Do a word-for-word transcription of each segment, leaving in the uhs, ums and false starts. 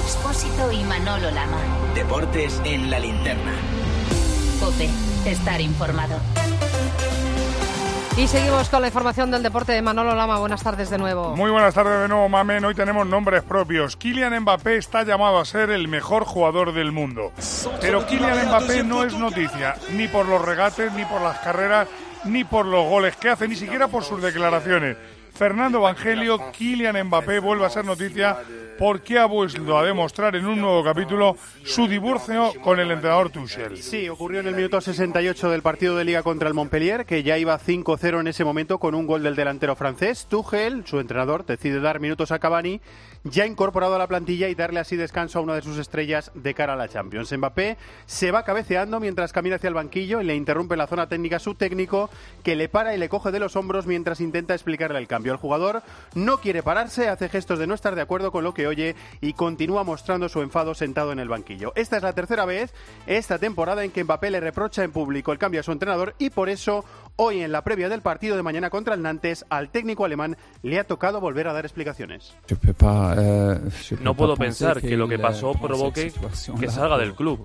Expósito y Manolo Lama. Deportes en la linterna. COPE. Estar informado. Y seguimos con la información del deporte de Manolo Lama. Buenas tardes de nuevo. Muy buenas tardes de nuevo, Mamen. Hoy tenemos nombres propios. Kylian Mbappé está llamado a ser el mejor jugador del mundo. Pero Kylian Mbappé no es noticia, ni por los regates, ni por las carreras, ni por los goles que hace, ni siquiera por sus declaraciones. Fernando Evangelio, Kylian Mbappé vuelve a ser noticia porque ha vuelto a demostrar en un nuevo capítulo su divorcio con el entrenador Tuchel. Sí, ocurrió en el minuto sesenta y ocho del partido de Liga contra el Montpellier, que ya iba cinco cero en ese momento con un gol del delantero francés. Tuchel, su entrenador, decide dar minutos a Cavani, ya incorporado a la plantilla, y darle así descanso a una de sus estrellas de cara a la Champions. Mbappé se va cabeceando mientras camina hacia el banquillo y le interrumpe en la zona técnica su técnico, que le para y le coge de los hombros mientras intenta explicarle el cambio. El jugador no quiere pararse, hace gestos de no estar de acuerdo con lo que oye y continúa mostrando su enfado sentado en el banquillo. Esta es la tercera vez esta temporada en que Mbappé le reprocha en público el cambio a su entrenador, y por eso hoy, en la previa del partido de mañana contra el Nantes, al técnico alemán le ha tocado volver a dar explicaciones. No puedo pensar que lo que pasó provoque que salga del club.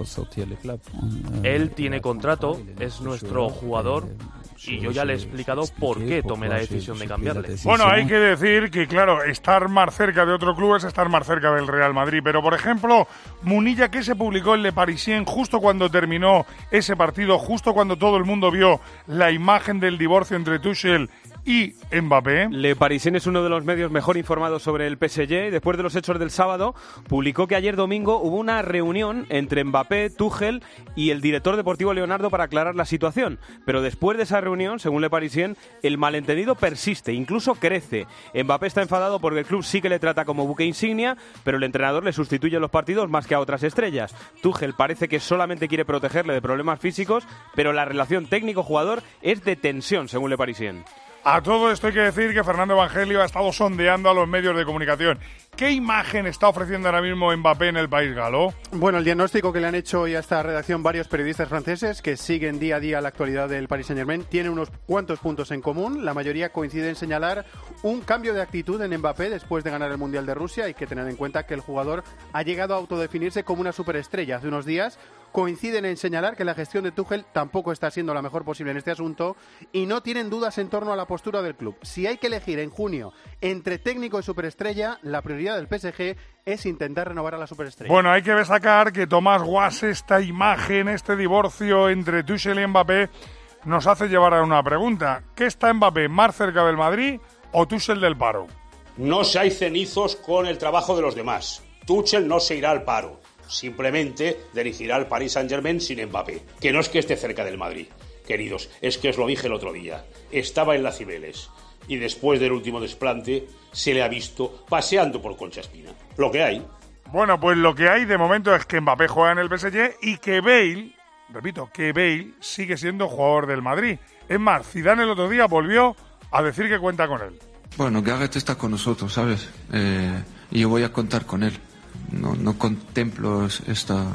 Él tiene contrato, es nuestro jugador, y yo ya le he explicado por qué tomé la decisión de cambiarle. Bueno, hay que decir que, claro, estar más cerca de otro club es estar más cerca del Real Madrid. Pero, por ejemplo, Munilla, que se publicó en Le Parisien justo cuando terminó ese partido, justo cuando todo el mundo vio la imagen del divorcio entre Tuchel y Mbappé. Le Parisien es uno de los medios mejor informados sobre el P S G. Después de los hechos del sábado, publicó que ayer domingo hubo una reunión entre Mbappé, Tuchel y el director deportivo Leonardo para aclarar la situación. Pero después de esa reunión, según Le Parisien, el malentendido persiste, incluso crece. Mbappé está enfadado porque el club sí que le trata como buque insignia, pero el entrenador le sustituye en los partidos más que a otras estrellas. Tuchel parece que solamente quiere protegerle de problemas físicos, pero la relación técnico-jugador es de tensión, según Le Parisien. A todo esto hay que decir que Fernando Evangelio ha estado sondeando a los medios de comunicación. ¿Qué imagen está ofreciendo ahora mismo Mbappé en el país galo? Bueno, el diagnóstico que le han hecho hoy a esta redacción varios periodistas franceses que siguen día a día la actualidad del Paris Saint-Germain tiene unos cuantos puntos en común. La mayoría coincide en señalar un cambio de actitud en Mbappé después de ganar el Mundial de Rusia. Hay que tener en cuenta que el jugador ha llegado a autodefinirse como una superestrella hace unos días. Coinciden en señalar que la gestión de Tuchel tampoco está siendo la mejor posible en este asunto, y no tienen dudas en torno a la postura del club. Si hay que elegir en junio entre técnico y superestrella, la prioridad del P S G es intentar renovar a la superestrella. Bueno, hay que destacar que Tomás Guas, esta imagen, este divorcio entre Tuchel y Mbappé, nos hace llevar a una pregunta. ¿Qué está Mbappé más cerca del Madrid o Tuchel del paro? No se hay cenizos con el trabajo de los demás. Tuchel no se irá al paro. Simplemente dirigirá al Paris Saint-Germain sin Mbappé. Que no es que esté cerca del Madrid, queridos, es que os lo dije el otro día. Estaba en las Cibeles y después del último desplante se le ha visto paseando por Concha Espina. Lo que hay. Bueno, pues lo que hay de momento es que Mbappé juega en el P S G y que Bale, repito, que Bale sigue siendo jugador del Madrid. Es más, Zidane el otro día volvió a decir que cuenta con él. Bueno, Gareth está con nosotros, ¿sabes? Eh, y yo voy a contar con él. No, no contemplo esta,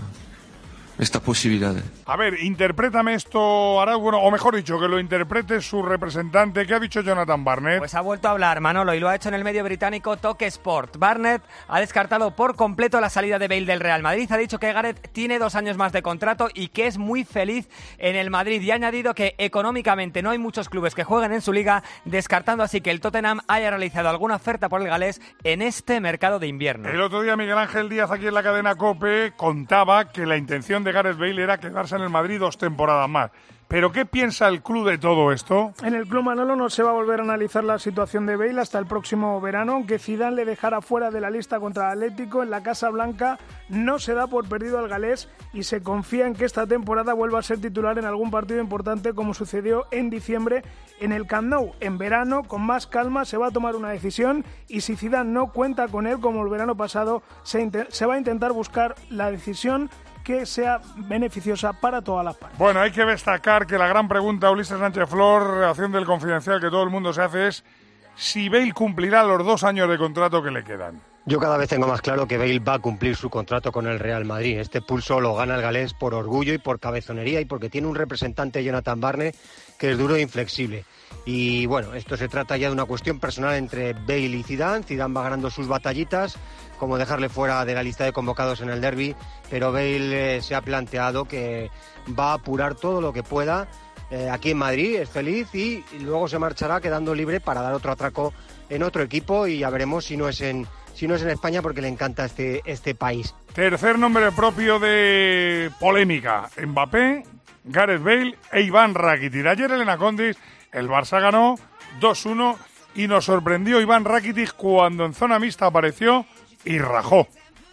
esta posibilidad. A ver, interprétame esto, Arau, bueno, o mejor dicho, que lo interprete su representante. ¿Qué ha dicho Jonathan Barnett? Pues ha vuelto a hablar, Manolo, y lo ha hecho en el medio británico Talk Sport. Barnett ha descartado por completo la salida de Bale del Real Madrid. Ha dicho que Gareth tiene dos años más de contrato y que es muy feliz en el Madrid. Y ha añadido que económicamente no hay muchos clubes que jueguen en su liga, descartando así que el Tottenham haya realizado alguna oferta por el galés en este mercado de invierno. El otro día Miguel Ángel Díaz, aquí en la cadena COPE, contaba que la intención de Gareth Bale era quedarse en el Madrid dos temporadas más. ¿Pero qué piensa el club de todo esto? En el club, Manolo, no se va a volver a analizar la situación de Bale hasta el próximo verano, aunque Zidane le dejara fuera de la lista contra el Atlético. En la Casa Blanca no se da por perdido al galés y se confía en que esta temporada vuelva a ser titular en algún partido importante, como sucedió en diciembre en el Camp Nou. En verano, con más calma, se va a tomar una decisión, y si Zidane no cuenta con él, como el verano pasado, se, inter- se va a intentar buscar la decisión que sea beneficiosa para todas las partes. Bueno, hay que destacar que la gran pregunta, Ulises Sánchez Flor, relación del Confidencial, que todo el mundo se hace es si Bale cumplirá los dos años de contrato que le quedan. Yo cada vez tengo más claro que Bale va a cumplir su contrato con el Real Madrid. Este pulso lo gana el galés por orgullo y por cabezonería y porque tiene un representante, Jonathan Barnett, que es duro e inflexible. Y bueno, esto se trata ya de una cuestión personal entre Bale y Zidane. Zidane va ganando sus batallitas, como dejarle fuera de la lista de convocados en el derbi, pero Bale eh, se ha planteado que va a apurar todo lo que pueda eh, aquí en Madrid, es feliz y, y luego se marchará quedando libre para dar otro atraco en otro equipo y ya veremos si no es en si no es en España porque le encanta este, este país. Tercer nombre propio de polémica, Mbappé, Gareth Bale e Iván Rakitic. Ayer Elena Condis, el Barça ganó dos uno y nos sorprendió Iván Rakitic cuando en zona mixta apareció y rajó.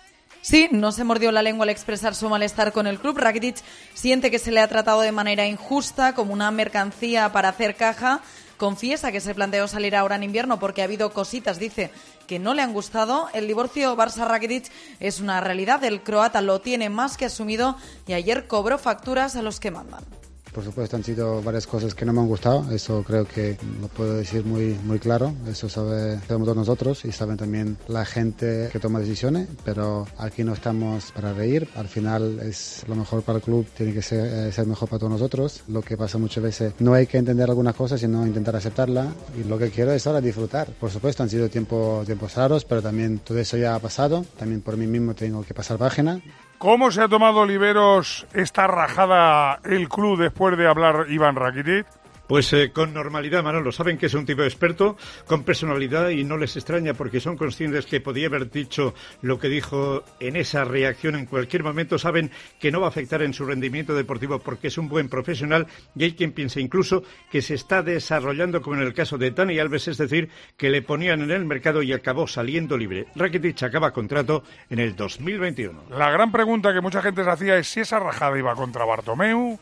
Sí, no se mordió la lengua al expresar su malestar con el club. Rakitic siente que se le ha tratado de manera injusta, como una mercancía para hacer caja. Confiesa que se planteó salir ahora en invierno porque ha habido cositas, dice, que no le han gustado. El divorcio Barça-Rakitic es una realidad. El croata lo tiene más que asumido y ayer cobró facturas a los que mandan. Por supuesto han sido varias cosas que no me han gustado, eso creo que lo puedo decir muy, muy claro, eso sabe, sabemos todos nosotros y saben también la gente que toma decisiones, pero aquí no estamos para reír, al final es lo mejor para el club, tiene que ser, eh, ser mejor para todos nosotros, lo que pasa muchas veces, no hay que entender algunas cosas sino intentar aceptarla y lo que quiero es ahora disfrutar, por supuesto han sido tiempo, tiempos raros, pero también todo eso ya ha pasado, también por mí mismo tengo que pasar página. ¿Cómo se ha tomado, Oliveros, esta rajada el club después de hablar Iván Rakitic? Pues eh, con normalidad, Manolo. Saben que es un tipo experto, con personalidad y no les extraña porque son conscientes que podía haber dicho lo que dijo en esa reacción en cualquier momento. Saben que no va a afectar en su rendimiento deportivo porque es un buen profesional y hay quien piensa incluso que se está desarrollando como en el caso de Dani Alves, es decir, que le ponían en el mercado y acabó saliendo libre. Rakitic acaba contrato en el dos mil veintiuno. La gran pregunta que mucha gente se hacía es si esa rajada iba contra Bartomeu,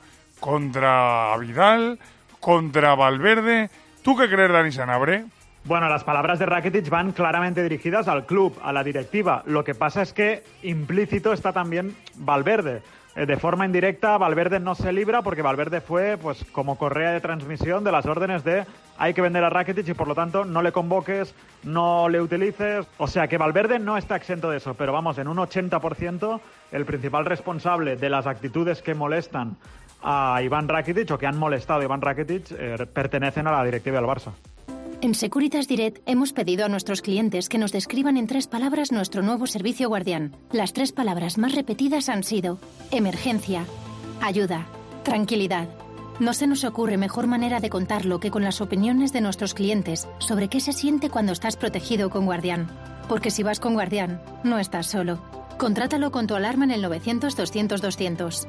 contra Vidal, contra Valverde. ¿Tú qué crees, Dani Sanabria? Bueno, las palabras de Rakitic van claramente dirigidas al club, a la directiva. Lo que pasa es que implícito está también Valverde. Eh, de forma indirecta, Valverde no se libra porque Valverde fue pues como correa de transmisión de las órdenes de hay que vender a Rakitic y por lo tanto no le convoques, no le utilices. O sea que Valverde no está exento de eso, pero vamos, en un ochenta por ciento el principal responsable de las actitudes que molestan a Iván Rakitic o que han molestado a Iván Rakitic eh, pertenecen a la directiva del Barça. En Securitas Direct hemos pedido a nuestros clientes que nos describan en tres palabras nuestro nuevo servicio Guardián. Las tres palabras más repetidas han sido emergencia, ayuda, tranquilidad. No se nos ocurre mejor manera de contarlo que con las opiniones de nuestros clientes sobre qué se siente cuando estás protegido con Guardián. Porque si vas con Guardián, no estás solo. Contrátalo con tu alarma en el novecientos doscientos doscientos.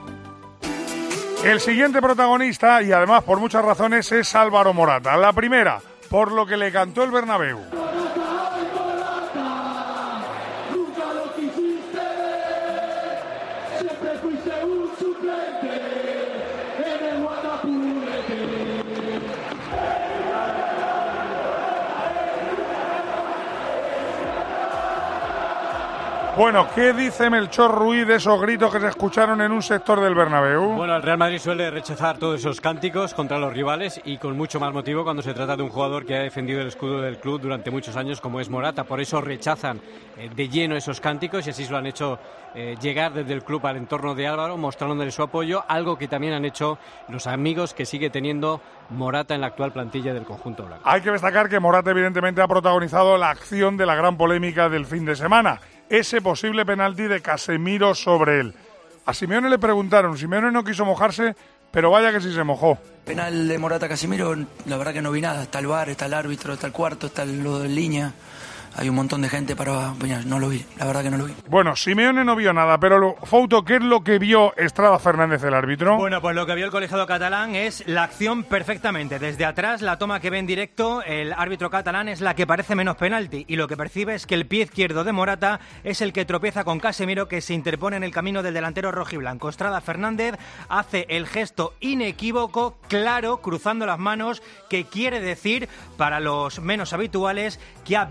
El siguiente protagonista, y además por muchas razones, es Álvaro Morata. La primera, por lo que le cantó el Bernabéu. Bueno, ¿qué dice Melchor Ruiz de esos gritos que se escucharon en un sector del Bernabéu? Bueno, el Real Madrid suele rechazar todos esos cánticos contra los rivales y con mucho más motivo cuando se trata de un jugador que ha defendido el escudo del club durante muchos años como es Morata. Por eso rechazan eh, de lleno esos cánticos y así se lo han hecho eh, llegar desde el club al entorno de Álvaro, mostrándole su apoyo, algo que también han hecho los amigos que sigue teniendo Morata en la actual plantilla del conjunto blanco. Hay que destacar que Morata evidentemente ha protagonizado la acción de la gran polémica del fin de semana. Ese posible penalti de Casemiro sobre él. A Simeone le preguntaron, Simeone no quiso mojarse, pero vaya que sí se mojó. Penal de Morata Casemiro, la verdad que no vi nada. Está el V A R, está el árbitro, está el cuarto, está lo de línea. Hay un montón de gente para... Bueno, no lo vi, la verdad que no lo vi. Bueno, Simeone no vio nada, pero lo, Fouto, ¿qué es lo que vio Estrada Fernández, el árbitro? Bueno, pues lo que vio el colegiado catalán es la acción perfectamente. Desde atrás, la toma que ve en directo, el árbitro catalán es la que parece menos penalti. Y lo que percibe es que el pie izquierdo de Morata es el que tropieza con Casemiro, que se interpone en el camino del delantero rojiblanco. Estrada Fernández hace el gesto inequívoco, claro, cruzando las manos, que quiere decir, para los menos habituales, que ha visto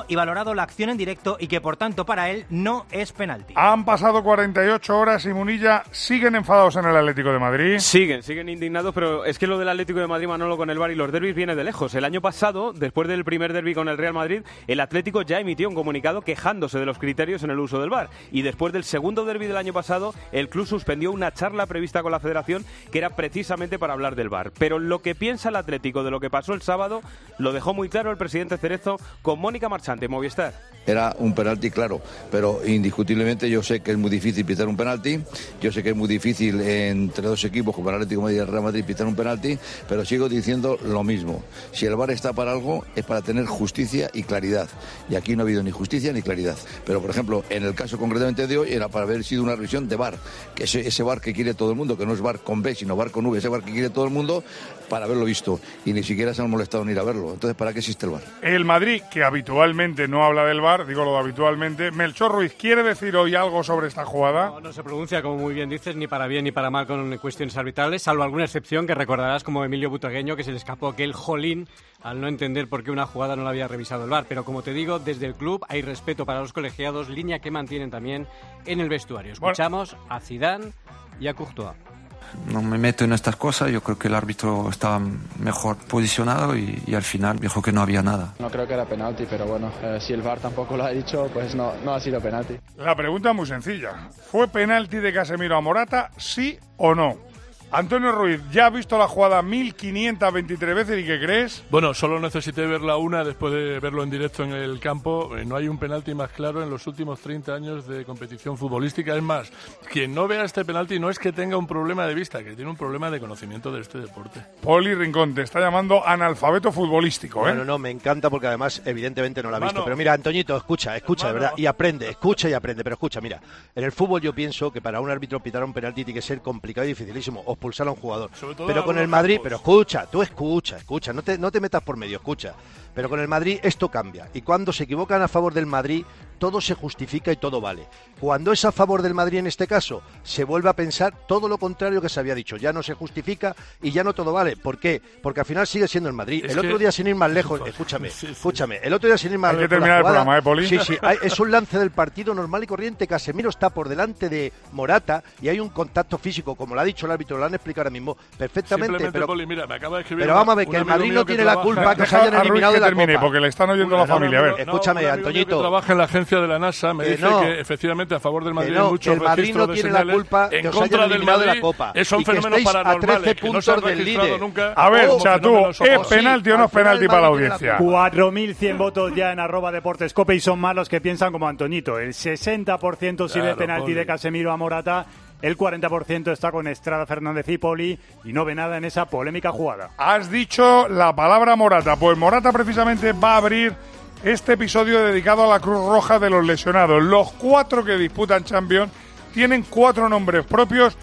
visto y valorado la acción en directo y que por tanto para él no es penalti. Han pasado cuarenta y ocho horas y Munilla, ¿siguen enfadados en el Atlético de Madrid? Siguen, siguen indignados, pero es que lo del Atlético de Madrid, Manolo, con el V A R y los derbis viene de lejos. El año pasado, después del primer derbi con el Real Madrid, el Atlético ya emitió un comunicado quejándose de los criterios en el uso del V A R. Y después del segundo derbi del año pasado, el club suspendió una charla prevista con la Federación que era precisamente para hablar del V A R. Pero lo que piensa el Atlético de lo que pasó el sábado lo dejó muy claro el presidente Cerezo con Mónica Marchante en Movistar. Era un penalti claro, pero indiscutiblemente yo sé que es muy difícil pitar un penalti, yo sé que es muy difícil entre dos equipos como el Atlético de Madrid y el Real Madrid pitar un penalti, pero sigo diciendo lo mismo. Si el V A R está para algo es para tener justicia y claridad, y aquí no ha habido ni justicia ni claridad. Pero por ejemplo, en el caso concretamente de hoy era para haber sido una revisión de V A R, que ese, ese V A R que quiere todo el mundo, que no es V A R con B sino V A R con V, ese V A R que quiere todo el mundo, para haberlo visto, y ni siquiera se han molestado en ir a verlo. Entonces, ¿para qué existe el V A R? El Madrid, que habitualmente no habla del V A R, digo lo de habitualmente, Melchor Ruiz, ¿quiere decir hoy algo sobre esta jugada? No, no se pronuncia, como muy bien dices, ni para bien ni para mal con cuestiones arbitrales, salvo alguna excepción que recordarás como Emilio Butragueño, que se le escapó aquel jolín al no entender por qué una jugada no la había revisado el V A R. Pero como te digo, desde el club hay respeto para los colegiados, línea que mantienen también en el vestuario. Escuchamos bueno. a Zidane y a Courtois. No me meto en estas cosas, yo creo que el árbitro estaba mejor posicionado y, y al final dijo que no había nada. No creo que era penalti, pero bueno, eh, si el V A R tampoco lo ha dicho, pues no, no ha sido penalti. La pregunta es muy sencilla. ¿Fue penalti de Casemiro a Morata, sí o no? Antonio Ruiz, ¿ya has visto la jugada mil quinientas veintitrés veces y qué crees? Bueno, solo necesité verla una después de verlo en directo en el campo. No hay un penalti más claro en los últimos treinta años de competición futbolística. Es más, quien no vea este penalti no es que tenga un problema de vista, que tiene un problema de conocimiento de este deporte. Poli Rincón, te está llamando analfabeto futbolístico, ¿eh? No, no, no, me encanta porque además evidentemente no la ha visto. Mano. Pero mira, Antoñito, escucha, escucha, Mano. de verdad, y aprende, escucha y aprende. Pero escucha, mira, en el fútbol yo pienso que para un árbitro pitar un penalti tiene que ser complicado y dificilísimo, o expulsar a un jugador. Pero con el Madrid, pero escucha, tú escucha, escucha, no te, no te metas por medio, escucha. Pero con el Madrid esto cambia. Y cuando se equivocan a favor del Madrid, todo se justifica y todo vale. Cuando es a favor del Madrid en este caso, se vuelve a pensar todo lo contrario que se había dicho. Ya no se justifica y ya no todo vale. ¿Por qué? Porque al final sigue siendo el Madrid. Es el otro día, sin ir más lejos, escúchame, sí, sí. escúchame, el otro día sin ir más lejos. Hay que terminar el programa, ¿eh, Poli? Sí, sí, hay, es un lance del partido normal y corriente. Casemiro está por delante de Morata y hay un contacto físico, como lo ha dicho el árbitro, lo han explicado ahora mismo perfectamente. Pero, Poli, mira, me acaba de escribir pero vamos a ver, que el Madrid no tiene la culpa que se hayan eliminado de la Copa. Porque le están oyendo la familia, a ver. Escúchame, Antoñito. Que trabaja en la agencia de la NASA me dice no, que efectivamente a favor del Madrid no, hay muchos el Madrid registros no de tiene señales la culpa en que os contra hayan del eliminado Madrid. de la Copa. Son y que fenómenos paranormales que no se han registrado nunca. A ver, Chatú, ¿es penalti o no es penalti para la audiencia? cuatro mil cien votos ya en arroba deportescope y son más los que piensan como Antoñito. El sesenta por ciento sí ve penalti de Casemiro a Morata. El cuarenta por ciento está con Estrada, Fernández y Poli y no ve nada en esa polémica jugada. Has dicho la palabra Morata. Pues Morata precisamente va a abrir este episodio dedicado a la Cruz Roja de los lesionados. Los cuatro que disputan Champions tienen cuatro nombres propios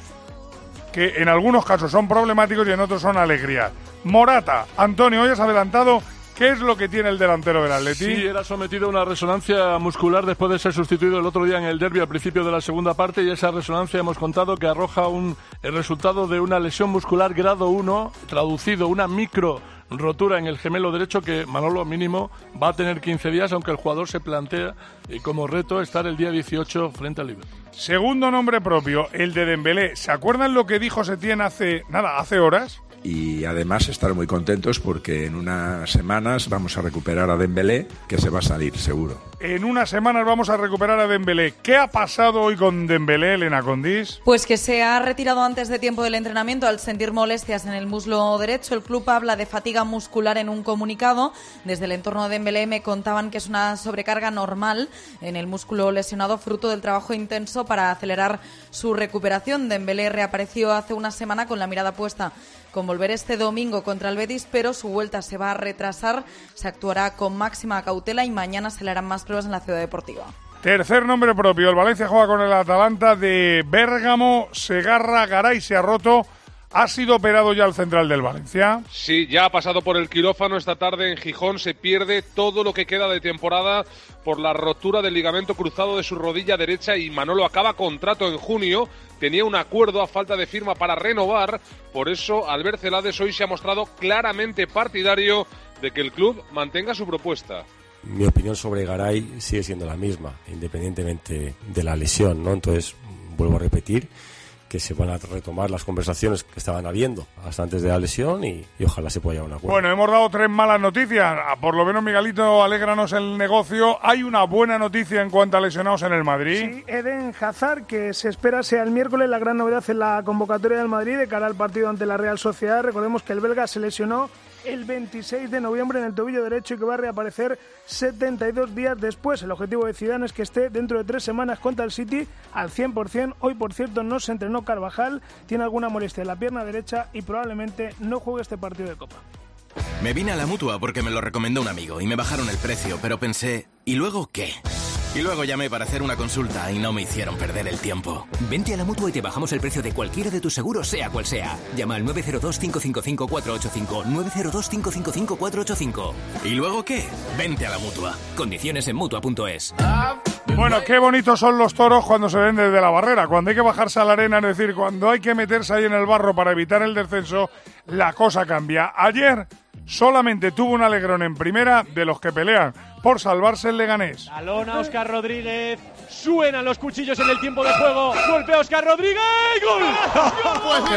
que en algunos casos son problemáticos y en otros son alegrías. Morata, Antonio, hoy has adelantado. ¿Qué es lo que tiene el delantero del Atleti? Sí, era sometido a una resonancia muscular después de ser sustituido el otro día en el derbi al principio de la segunda parte, y esa resonancia hemos contado que arroja un, el resultado de una lesión muscular grado uno, traducido una micro rotura en el gemelo derecho que Manolo mínimo va a tener quince días, aunque el jugador se plantea eh, como reto estar el día dieciocho frente al Liverpool. Segundo nombre propio, el de Dembélé. ¿Se acuerdan lo que dijo Setién hace, nada, hace horas? Y además estar muy contentos porque en unas semanas vamos a recuperar a Dembélé, que se va a salir, seguro. En unas semanas vamos a recuperar a Dembélé. ¿Qué ha pasado hoy con Dembélé, Elena Condis? Pues que se ha retirado antes de tiempo del entrenamiento al sentir molestias en el muslo derecho. El club habla de fatiga muscular en un comunicado. Desde el entorno de Dembélé me contaban que es una sobrecarga normal en el músculo lesionado, fruto del trabajo intenso para acelerar su recuperación. Dembélé reapareció hace una semana con la mirada puesta con volver este domingo contra el Betis, pero su vuelta se va a retrasar, se actuará con máxima cautela y mañana se le harán más pruebas en la Ciudad Deportiva. Tercer nombre propio, el Valencia juega con el Atalanta de Bérgamo. Segarra Garay se ha roto. ¿Ha sido operado ya el central del Valencia? Sí, ya ha pasado por el quirófano esta tarde en Gijón. Se pierde todo lo que queda de temporada por la rotura del ligamento cruzado de su rodilla derecha y Manolo acaba contrato en junio. Tenía un acuerdo a falta de firma para renovar. Por eso Albert Celades hoy se ha mostrado claramente partidario de que el club mantenga su propuesta. mi opinión sobre Garay sigue siendo la misma, independientemente de la lesión, ¿no? Entonces, vuelvo a repetir que se van a retomar las conversaciones que estaban habiendo hasta antes de la lesión y, y ojalá se pueda llegar a un acuerdo. Bueno, hemos dado tres malas noticias. Por lo menos, Miguelito, alégranos el negocio. Hay una buena noticia en cuanto a lesionados en el Madrid. Sí, Eden Hazard, que se espera sea el miércoles la gran novedad en la convocatoria del Madrid de cara al partido ante la Real Sociedad. Recordemos que el belga se lesionó el veintiséis de noviembre en el tobillo derecho y que va a reaparecer setenta y dos días después. El objetivo de Zidane es que esté dentro de tres semanas contra el City al cien por ciento. Hoy, por cierto, no se entrenó Carvajal, tiene alguna molestia en la pierna derecha y probablemente no juegue este partido de Copa. Me vine a la Mutua porque me lo recomendó un amigo y me bajaron el precio, pero pensé, ¿y luego qué? Y luego llamé para hacer una consulta y no me hicieron perder el tiempo. Vente a la Mutua y te bajamos el precio de cualquiera de tus seguros, sea cual sea. Llama al nueve cero dos, cinco cinco cinco, cuatro ocho cinco, nueve cero dos, cinco cinco cinco, cuatro ocho cinco. ¿Y luego qué? Vente a la Mutua. Condiciones en Mutua punto es. Bueno, qué bonitos son los toros cuando se ven desde la barrera. Cuando hay que bajarse a la arena, es decir, cuando hay que meterse ahí en el barro para evitar el descenso, la cosa cambia. Ayer solamente tuvo un alegrón en primera de los que pelean por salvarse el Leganés. Balón a Óscar Rodríguez, suenan los cuchillos en el tiempo de juego, golpea Óscar Rodríguez, ¡gol! ¡Qué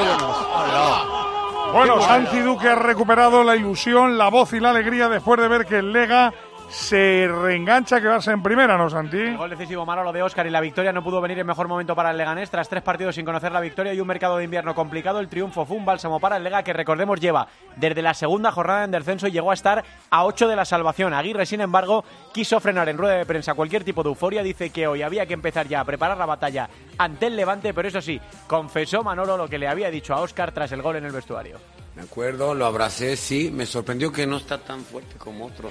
bueno! Bueno, Santi Duque ha recuperado la ilusión, la voz y la alegría después de ver que el Lega se reengancha a quedarse en primera, ¿no, Santi? El gol decisivo, Manolo, de Óscar, y la victoria no pudo venir en mejor momento para el Leganés. Tras tres partidos sin conocer la victoria y un mercado de invierno complicado, el triunfo fue un bálsamo para el Lega, que recordemos lleva desde la segunda jornada en descenso y llegó a estar a ocho de la salvación. Aguirre, sin embargo, quiso frenar en rueda de prensa cualquier tipo de euforia. Dice que hoy había que empezar ya a preparar la batalla ante el Levante, pero eso sí, confesó Manolo lo que le había dicho a Óscar tras el gol en el vestuario. Me acuerdo, lo abracé, sí, me sorprendió que no está tan fuerte como otros.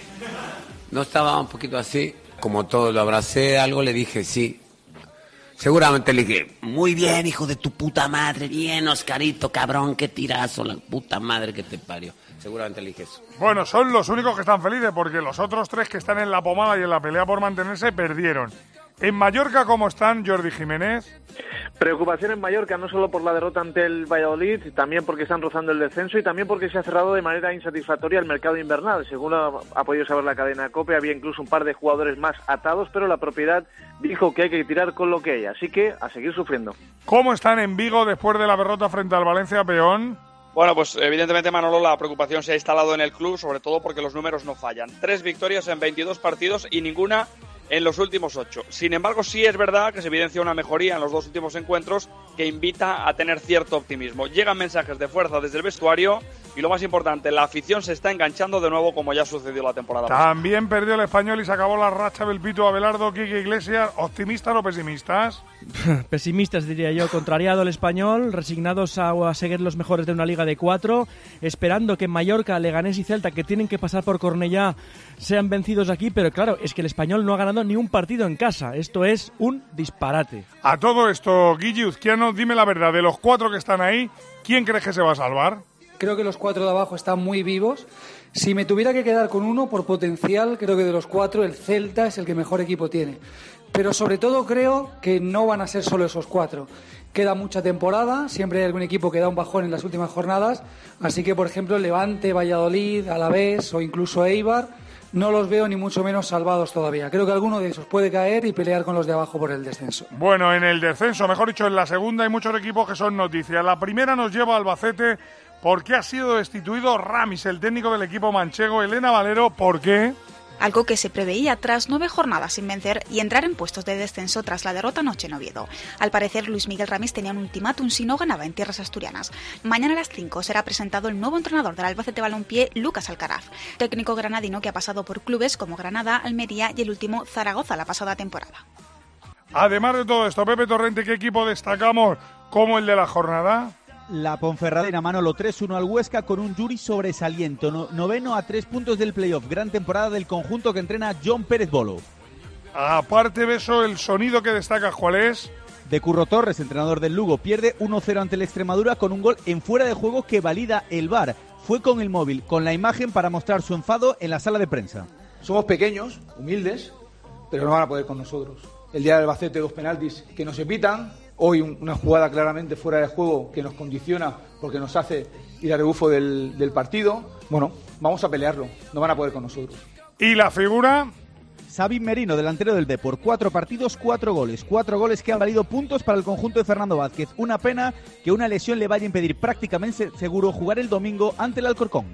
No estaba un poquito así, como todo, lo abracé, algo le dije, sí. Seguramente le dije, muy bien, hijo de tu puta madre, bien, Oscarito, cabrón, qué tirazo, la puta madre que te parió. Seguramente le dije eso. Bueno, son los únicos que están felices porque los otros tres que están en la pomada y en la pelea por mantenerse perdieron. En Mallorca, ¿cómo están, Jordi Jiménez? Preocupación en Mallorca, no solo por la derrota ante el Valladolid, también porque están rozando el descenso y también porque se ha cerrado de manera insatisfactoria el mercado invernal. Según ha, ha podido saber la cadena COPE, había incluso un par de jugadores más atados, pero la propiedad dijo que hay que tirar con lo que hay, así que a seguir sufriendo. ¿Cómo están en Vigo después de la derrota frente al Valencia Peón? Bueno, pues evidentemente, Manolo, la preocupación se ha instalado en el club, sobre todo porque los números no fallan. Tres victorias en veintidós partidos y ninguna en los últimos ocho. Sin embargo, sí es verdad que se evidencia una mejoría en los dos últimos encuentros que invita a tener cierto optimismo. Llegan mensajes de fuerza desde el vestuario y, lo más importante, la afición se está enganchando de nuevo, como ya sucedió la temporada pasada. También perdió el Español y se acabó la racha del Pito Abelardo. Quique Iglesias, ¿optimistas o pesimistas? Pesimistas, diría yo. Contrariado el Español, resignados a, a seguir los mejores de una liga de cuatro, esperando que Mallorca, Leganés y Celta, que tienen que pasar por Cornellá, sean vencidos aquí, pero claro, es que el Español no ha ganado ni un partido en casa. Esto es un disparate. A todo esto, Guille Uzquiano, dime la verdad, de los cuatro que están ahí, ¿quién crees que se va a salvar? Creo que los cuatro de abajo están muy vivos. Si me tuviera que quedar con uno, por potencial, creo que de los cuatro el Celta es el que mejor equipo tiene. Pero sobre todo creo que no van a ser solo esos cuatro. Queda mucha temporada, siempre hay algún equipo que da un bajón en las últimas jornadas, así que, por ejemplo, Levante, Valladolid, Alavés o incluso Eibar, no los veo ni mucho menos salvados todavía. Creo que alguno de esos puede caer y pelear con los de abajo por el descenso. Bueno, en el descenso, mejor dicho, en la segunda hay muchos equipos que son noticias. La primera nos lleva a Albacete porque ha sido destituido Ramis, el técnico del equipo manchego. Elena Valero, ¿por qué? Algo que se preveía tras nueve jornadas sin vencer y entrar en puestos de descenso tras la derrota anoche en Oviedo. Al parecer, Luis Miguel Ramis tenía un ultimátum si no ganaba en tierras asturianas. Mañana a las cinco será presentado el nuevo entrenador del Albacete Balompié, Lucas Alcaraz, técnico granadino que ha pasado por clubes como Granada, Almería y el último Zaragoza la pasada temporada. Además de todo esto, Pepe Torrente, ¿qué equipo destacamos como el de la jornada? La Ponferradina, Manolo, tres uno al Huesca con un Yuri sobresaliente, no, noveno a tres puntos del playoff. Gran temporada del conjunto que entrena John Pérez Bolo. Aparte de eso, el sonido que destaca, ¿cuál es? De Curro Torres, entrenador del Lugo, pierde uno cero ante el Extremadura con un gol en fuera de juego que valida el V A R. Fue con el móvil, con la imagen para mostrar su enfado en la sala de prensa. Somos pequeños, humildes, pero no van a poder con nosotros. El día del Albacete, dos penaltis que nos evitan. Hoy una jugada claramente fuera de juego que nos condiciona porque nos hace ir a rebufo del, del partido. Bueno, vamos a pelearlo, no van a poder con nosotros. ¿Y la figura? Xavi Merino, delantero del Depor, cuatro partidos, cuatro goles. Cuatro goles que han valido puntos para el conjunto de Fernando Vázquez. Una pena que una lesión le vaya a impedir prácticamente seguro jugar el domingo ante el Alcorcón.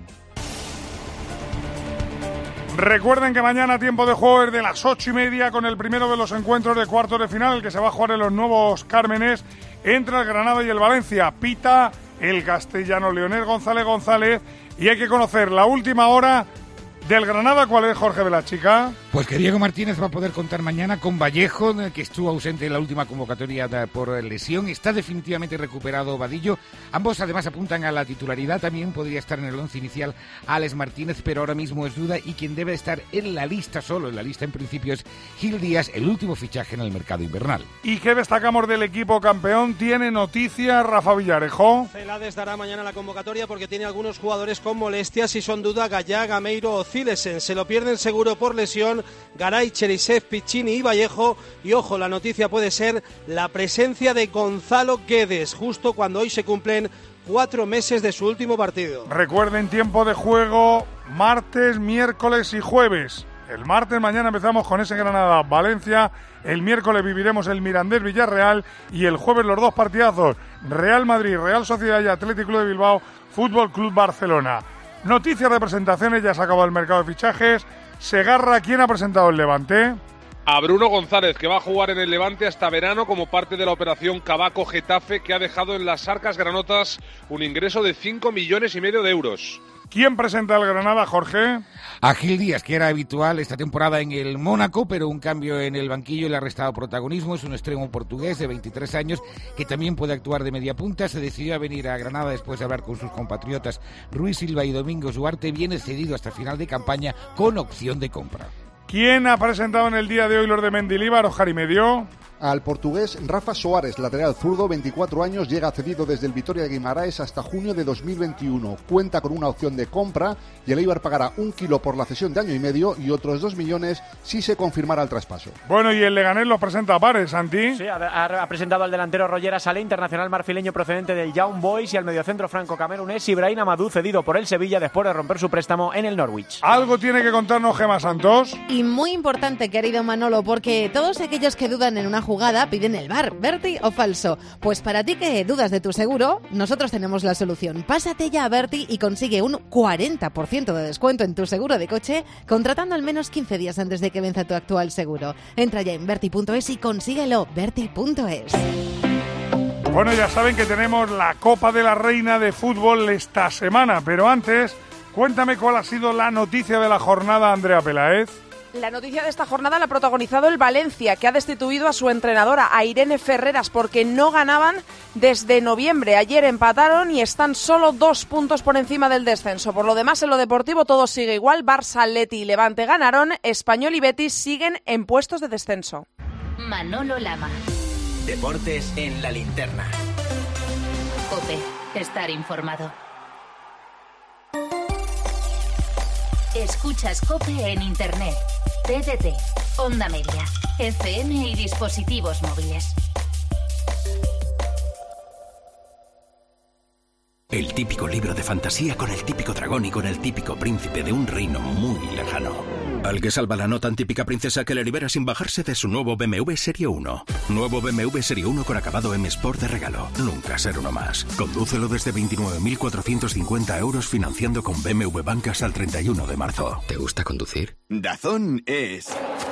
Recuerden que mañana tiempo de juego es de las ocho y media con el primero de los encuentros de cuartos de final, el que se va a jugar en los Nuevos Cármenes entre el Granada y el Valencia. Pita el castellano Leonel González González y hay que conocer la última hora del Granada. ¿Cuál es, Jorge de la Chica? Pues que Diego Martínez va a poder contar mañana con Vallejo, que estuvo ausente en la última convocatoria por lesión. Está definitivamente recuperado Vadillo. Ambos además apuntan a la titularidad. También podría estar en el once inicial Alex Martínez, pero ahora mismo es duda. Y quien debe estar en la lista, solo en la lista en principio, es Gil Díaz, el último fichaje en el mercado invernal. ¿Y qué destacamos del equipo campeón? Tiene noticias Rafa Villarejo. Celades dará mañana la convocatoria porque tiene algunos jugadores con molestias y son duda Gallá, Gameiro o Cilesen. Se lo pierden seguro por lesión Garay, Cherisev, Piccini y Vallejo. Y ojo, la noticia puede ser la presencia de Gonzalo Guedes, justo cuando hoy se cumplen cuatro meses de su último partido. Recuerden, tiempo de juego martes, miércoles y jueves. El martes mañana empezamos con ese Granada-Valencia, el miércoles viviremos el Mirandés-Villarreal y el jueves los dos partidazos, Real Madrid, Real Sociedad y Atlético Club de Bilbao, Fútbol Club Barcelona. Noticias de presentaciones, ya se acabó el mercado de fichajes. Segarra, ¿quién ha presentado el Levante? A Bruno González, que va a jugar en el Levante hasta verano como parte de la operación Cabaco Getafe, que ha dejado en las arcas granotas un ingreso de cinco millones y medio de euros. ¿Quién presenta el Granada, Jorge? A Gil Díaz, que era habitual esta temporada en el Mónaco, pero un cambio en el banquillo le ha restado protagonismo. Es un extremo portugués de veintitrés años que también puede actuar de media punta. Se decidió a venir a Granada después de hablar con sus compatriotas Ruiz Silva y Domingos Duarte. Viene cedido hasta final de campaña con opción de compra. ¿Quién ha presentado en el día de hoy los de Mendilibar, Ojar y Medio? Al portugués Rafa Soares, lateral zurdo, veinticuatro años, llega cedido desde el Vitoria de Guimaraes hasta junio de dos mil veintiuno. Cuenta con una opción de compra y el Eibar pagará un kilo por la cesión de año y medio y otros dos millones si se confirmara el traspaso. Bueno, y el Leganés lo presenta a pares, Santi. Sí, ha, ha presentado al delantero Roger Assalé, internacional marfileño procedente del Young Boys, y al mediocentro franco-camerunés Ibrahim Amadou, cedido por el Sevilla después de romper su préstamo en el Norwich. Algo tiene que contarnos Gemma Santos. Y muy importante, querido Manolo, porque todos aquellos que dudan en una jugada piden el V A R, Berti o falso. Pues para ti que dudas de tu seguro, nosotros tenemos la solución. Pásate ya a Berti y consigue un cuarenta por ciento de descuento en tu seguro de coche contratando al menos quince días antes de que venza tu actual seguro. Entra ya en berti punto es y consíguelo. berti punto es. Bueno, ya saben que tenemos la Copa de la Reina de Fútbol esta semana, pero antes, cuéntame cuál ha sido la noticia de la jornada, Andrea Peláez. La noticia de esta jornada la ha protagonizado el Valencia, que ha destituido a su entrenadora, a Irene Ferreras, porque no ganaban desde noviembre. Ayer empataron y están solo dos puntos por encima del descenso. Por lo demás, en lo deportivo todo sigue igual. Barça, Atleti y Levante ganaron. Español y Betis siguen en puestos de descenso. Manolo Lama. Deportes en la linterna. COPE. Estar informado. Escuchas COPE en Internet, T D T, Onda Media, F M y dispositivos móviles. El típico libro de fantasía con el típico dragón y con el típico príncipe de un reino muy lejano. Al que salva la no tan típica princesa que le libera sin bajarse de su nuevo B M W Serie uno. Nuevo B M W Serie uno con acabado M Sport de regalo. Nunca ser uno más. Condúcelo desde veintinueve mil cuatrocientos cincuenta euros financiando con B M W Bank hasta el treinta y uno de marzo. ¿Te gusta conducir? Dazón es...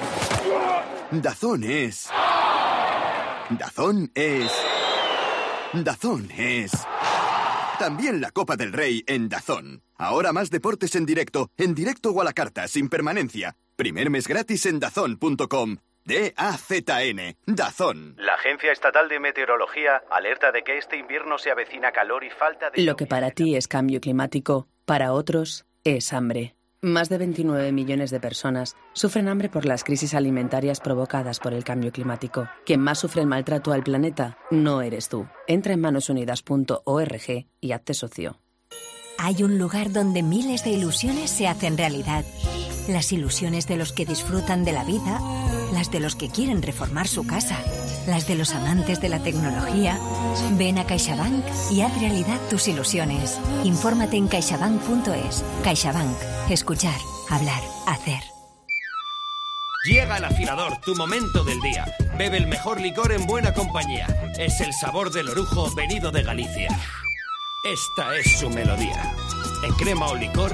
Dazón es... Dazón es... Dazón es... También la Copa del Rey en Dazón. Ahora más deportes en directo, en directo o a la carta, sin permanencia. Primer mes gratis en dazón punto com. D A Z N. Dazón. La Agencia Estatal de Meteorología alerta de que este invierno se avecina calor y falta de... Lo que para ti es cambio climático, para otros es hambre. Más de veintinueve millones de personas sufren hambre por las crisis alimentarias provocadas por el cambio climático. Quien más sufre el maltrato al planeta no eres tú. Entra en manos unidas punto org y hazte socio. Hay un lugar donde miles de ilusiones se hacen realidad. Las ilusiones de los que disfrutan de la vida, las de los que quieren reformar su casa, las de los amantes de la tecnología. Ven a CaixaBank y haz realidad tus ilusiones. Infórmate en caixabank punto es. CaixaBank. Escuchar, hablar, hacer. Llega el afilador, tu momento del día. Bebe el mejor licor en buena compañía. Es el sabor del orujo venido de Galicia. Esta es su melodía. En crema o licor.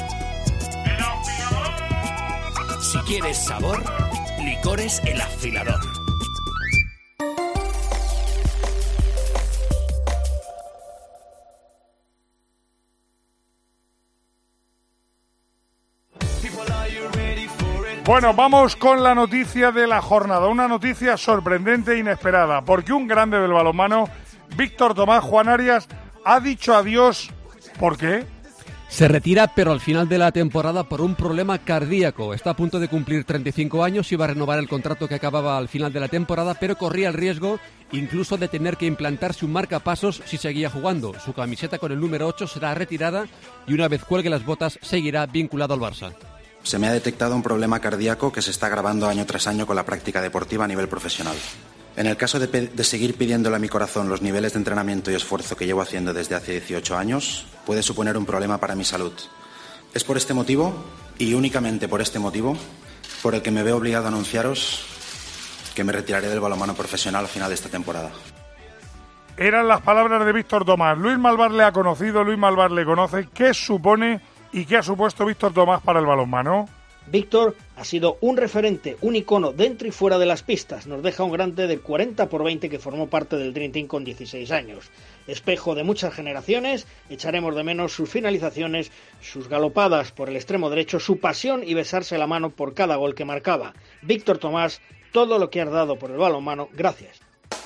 Si quieres sabor, Licores El Afilador. Bueno, vamos con la noticia de la jornada, una noticia sorprendente e inesperada, porque un grande del balonmano, Víctor Tomás Juan Arias, ha dicho adiós. ¿Por qué? Se retira, pero al final de la temporada por un problema cardíaco. Está a punto de cumplir treinta y cinco años, iba a renovar el contrato que acababa al final de la temporada, pero corría el riesgo incluso de tener que implantarse un marcapasos si seguía jugando. Su camiseta con el número ocho será retirada y una vez cuelgue las botas seguirá vinculado al Barça. Se me ha detectado un problema cardíaco que se está agravando año tras año con la práctica deportiva a nivel profesional. En el caso de, pe- de seguir pidiéndole a mi corazón los niveles de entrenamiento y esfuerzo que llevo haciendo desde hace dieciocho años, puede suponer un problema para mi salud. Es por este motivo, y únicamente por este motivo, por el que me veo obligado a anunciaros que me retiraré del balonmano profesional al final de esta temporada. Eran las palabras de Víctor Tomás. Luis Malvar le ha conocido, Luis Malvar le conoce. ¿Qué supone y qué ha supuesto Víctor Tomás para el balonmano? Víctor ha sido un referente, un icono dentro y fuera de las pistas. Nos deja un grande del cuarenta por veinte que formó parte del Dream Team con dieciséis años. Espejo de muchas generaciones, echaremos de menos sus finalizaciones, sus galopadas por el extremo derecho, su pasión y besarse la mano por cada gol que marcaba. Víctor Tomás, todo lo que has dado por el balonmano, gracias.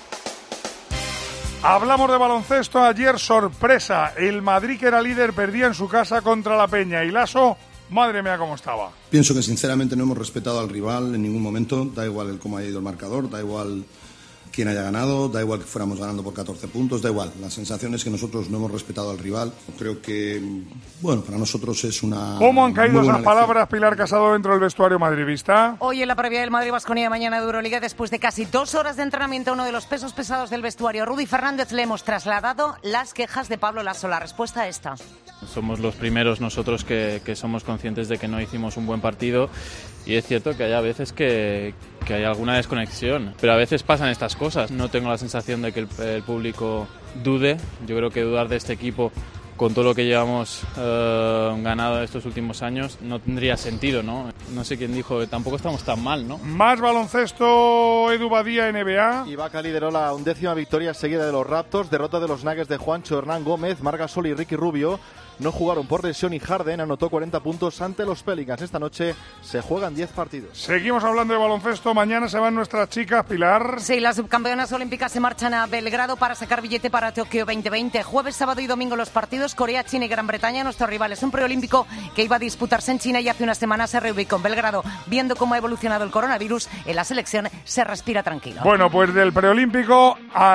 Hablamos de baloncesto. Ayer, sorpresa, el Madrid, que era líder, perdía en su casa contra la Peña. Y Lasso, madre mía cómo estaba. Pienso que sinceramente no hemos respetado al rival en ningún momento. Da igual el cómo haya ido el marcador, da igual quién haya ganado, da igual que fuéramos ganando por catorce puntos, da igual. La sensación es que nosotros no hemos respetado al rival. Creo que, bueno, para nosotros es una... ¿Cómo han caído esas palabras, Pilar Casado, dentro del vestuario madridista? Hoy en la previa del Madrid-Baskonia, mañana de Euroliga, después de casi dos horas de entrenamiento, uno de los pesos pesados del vestuario, Rudy Fernández, le hemos trasladado las quejas de Pablo Lasso. La respuesta esta. Somos los primeros nosotros que, que somos conscientes de que no hicimos un buen partido y es cierto que hay a veces que, que hay alguna desconexión, pero a veces pasan estas cosas. No tengo la sensación de que el, el público dude. Yo creo que dudar de este equipo con todo lo que llevamos eh, ganado estos últimos años no tendría sentido, ¿no? No sé quién dijo, tampoco estamos tan mal, ¿no? Más baloncesto, Edu Badía, N B A. Ibaka lideró la undécima victoria seguida de los Raptors, derrota de los Nuggets de Juancho Hernán Gómez, Marc Gasol y Ricky Rubio. No jugaron por lesión y Harden anotó cuarenta puntos ante los Pelicans. Esta noche se juegan diez partidos. Seguimos hablando de baloncesto. Mañana se van nuestras chicas, Pilar. Sí, las subcampeonas olímpicas se marchan a Belgrado para sacar billete para Tokio veinte veinte. Jueves, sábado y domingo los partidos. Corea, China y Gran Bretaña, nuestros rivales. Un preolímpico que iba a disputarse en China y hace unas semanas se reubicó en Belgrado. Viendo cómo ha evolucionado el coronavirus, en la selección se respira tranquilo. Bueno, pues del preolímpico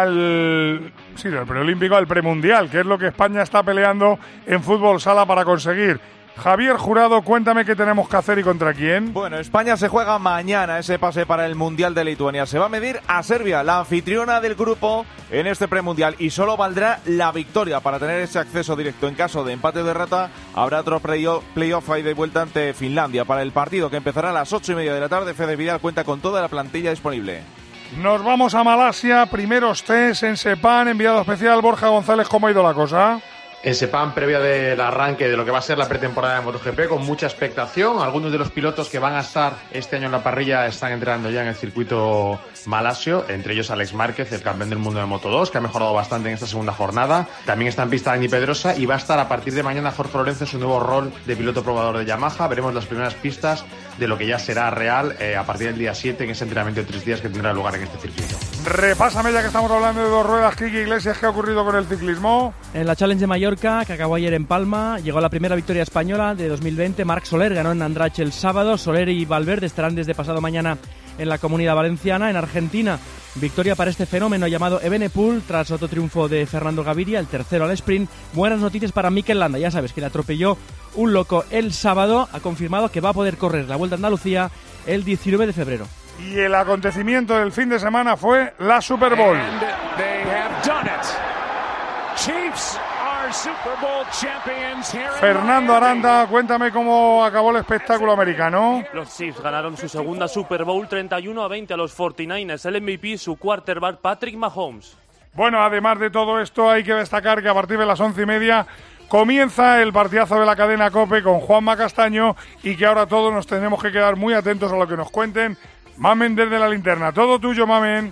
al... Sí, del preolímpico al premundial, que es lo que España está peleando en fútbol sala para conseguir. Javier Jurado, cuéntame qué tenemos que hacer y contra quién. Bueno, España se juega mañana ese pase para el Mundial de Lituania. Se va a medir a Serbia, la anfitriona del grupo en este premundial, y solo valdrá la victoria para tener ese acceso directo. En caso de empate o derrota, habrá otro playoff ahí de vuelta ante Finlandia. Para el partido, que empezará a las ocho y media de la tarde, Fede Vidal cuenta con toda la plantilla disponible. Nos vamos a Malasia, primeros test en Sepang, enviado especial Borja González. ¿Cómo ha ido la cosa? En Sepang, previa del arranque de lo que va a ser la pretemporada de MotoGP, con mucha expectación. Algunos de los pilotos que van a estar este año en la parrilla están entrenando ya en el circuito malasio, entre ellos Alex Márquez, el campeón del mundo de Moto dos, que ha mejorado bastante en esta segunda jornada. También está en pista Dani Pedrosa y va a estar a partir de mañana Jorge Lorenzo en su nuevo rol de piloto probador de Yamaha. Veremos las primeras pistas de lo que ya será real eh, a partir del día siete, en ese entrenamiento de tres días que tendrá lugar en este circuito. Repásame, ya que estamos hablando de dos ruedas, Kiki Iglesias, ¿qué ha ocurrido con el ciclismo? En la Challenge de Mallorca, que acabó ayer en Palma, llegó la primera victoria española de dos mil veinte. Marc Soler ganó en Andratx el sábado. Soler y Valverde estarán desde pasado mañana en la Comunidad Valenciana. En Argentina, victoria para este fenómeno llamado Evenepoel tras otro triunfo de Fernando Gaviria, el tercero al sprint. Buenas noticias para Mikel Landa, ya sabes que le atropelló un loco el sábado. Ha confirmado que va a poder correr la Vuelta a Andalucía el diecinueve de febrero. Y el acontecimiento del fin de semana fue la Super Bowl. And they have done it. Chiefs are Fernando Aranda, cuéntame cómo acabó el espectáculo americano. Los Chiefs ganaron su segunda Super Bowl treinta y uno a veinte a los cuarenta y nueve ers. El M V P, su quarterback Patrick Mahomes. Bueno, además de todo esto, hay que destacar que a partir de las once y media comienza el partidazo de la cadena COPE con Juanma Castaño y que ahora todos nos tenemos que quedar muy atentos a lo que nos cuenten. Mamen desde la linterna. Todo tuyo, Mamen.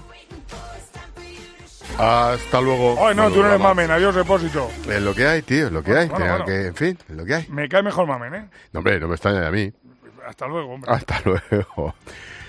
Hasta luego. Ay, no, tú no eres Mamen. Adiós, depósito. Es lo que hay, tío, es lo que hay. Bueno, bueno. Que, en fin, es lo que hay. Me cae mejor Mamen, ¿eh? No, hombre, no me extraña a mí. Hasta luego, hombre. Hasta luego.